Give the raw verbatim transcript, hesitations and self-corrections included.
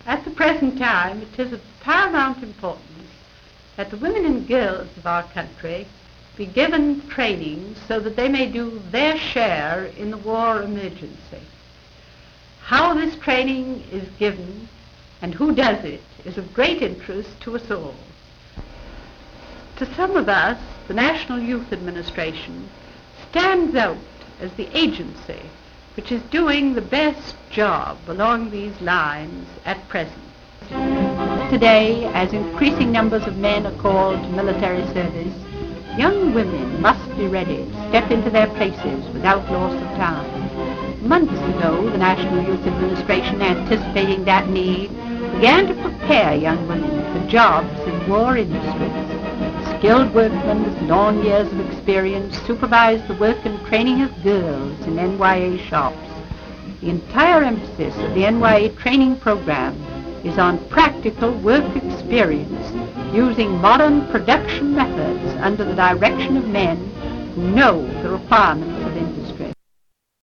At the present time, it is of paramount importance that the women and girls of our country be given training so that they may do their share in the war emergency. How this training is given and who does it is of great interest to us all. To some of us, the National Youth Administration stands out as the agency which is doing the best job along these lines at present. Today, as increasing numbers of men are called to military service, young women must be ready to step into their places without loss of time. Months ago, the National Youth Administration, anticipating that need, began to prepare young women for jobs in war industries. Skilled workmen with long years of experience supervise the work and training of girls in N Y A shops. The entire emphasis of the N Y A training program is on practical work experience using modern production methods under the direction of men who know the requirements